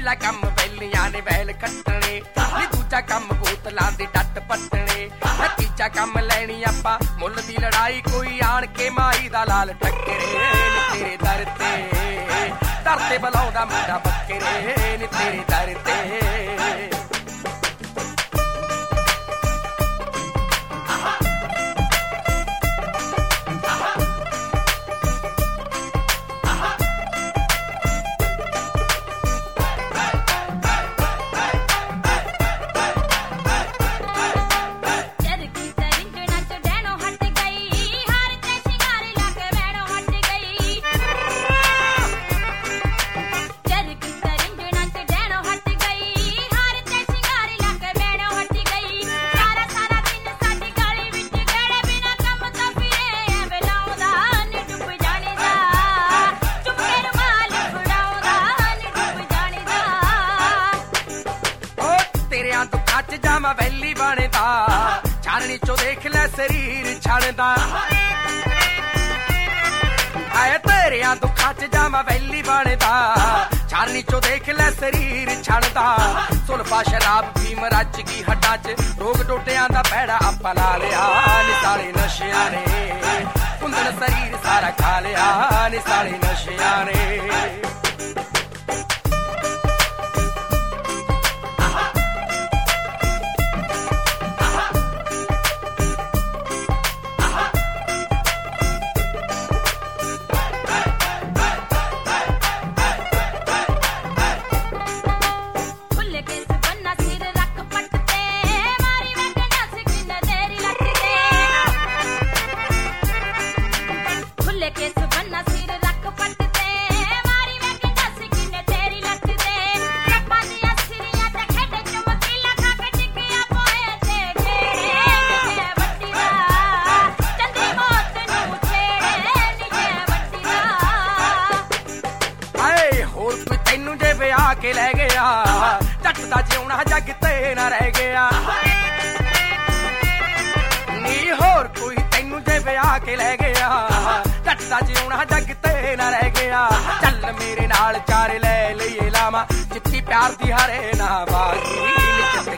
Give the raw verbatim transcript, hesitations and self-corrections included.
ਪਹਿਲਾ ਕੰਮ ਵੈਲੀਆਂ ਨੇ ਵੈਲ ਕੱਟਣੇ ਨੀ ਦੂਜਾ ਕੰਮ ਬੋਤਲਾਂ ਦੇ ਡੱਟ ਪੱਟਣੇ ਤੀਜਾ ਕੰਮ ਲੈਣੀ ਆਪਾਂ ਮੁੱਲ ਦੀ ਲੜਾਈ ਕੋਈ ਆਣ ਕੇ ਮਾਈ ਦਾ ਲਾਲ ਟੱਕਰੇ ਨੀ ਤੇਰੇ ਦਰ ਤੇ ਦਰ ਤੇ ਬੁਲਾਉਂਦਾ ਮੁੰਡਾ ਬੱਕਰੇ ਨੀ ਤੇਰੇ ਦਰ ਤੇ ਦੁੱਖਾਂ ਚ ਜਾਵਾਂ ਵੈਲੀ ਬਣਦਾ ਛਾਨਣੀ ਚੋਂ ਦੇਖ ਲੈ ਸਰੀਰ ਛਣਦਾ ਆਏ ਤੇਰਿਆਂ ਦੁੱਖਾਂ ਚ ਜਾਵਾਂ ਵੈਲੀ ਬਣਦਾ ਛਾਨਣੀ ਚੋਂ ਦੇਖ ਲੈ ਸਰੀਰ ਛਣਦਾ ਸੁਲਫਾ ਸ਼ਰਾਬ ਪੀਮ ਰੱਜ ਗਈ ਹੱਡਾਂ ਚ ਰੋਗ ਟੋਟਿਆਂ ਦਾ ਪੈੜਾ ਆਪਾਂ ਲਾ ਲਿਆ ਨੀ ਸਾਲੇ ਨਸ਼ਿਆਂ ਨੇ ਕੁੰਦਨ ਸਰੀਰ ਸਾਰਾ ਖਾ ਲਿਆ ਨੀ ਸਾਲੇ ਨਸ਼ਿਆਂ ਨੇ ਵਿਆਹ ਕੇ ਲੈ ਗਿਆ ਜੱਟ ਦਾ ਜਿਉਣਾ ਜੱਗ ਤੇ ਨਾ ਰਹਿ ਗਿਆ ਨੀ ਹੋਰ ਕੋਈ ਤੈਨੂੰ ਜੇ ਵਿਆਹ ਕੇ ਲੈ ਗਿਆ ਜੱਟ ਦਾ ਜਿਉਣਾ ਜੱਗ ਤੇ ਨਾ ਰਹਿ ਗਿਆ ਚੱਲ ਮੇਰੇ ਨਾਲ ਚਾਰ ਲੈ ਲਈਏ ਲਾਵਾਂ ਜਿੱਤੀ ਪਿਆਰ ਦੀ ਹਰੇ ਨਾ ਬਾਜੀ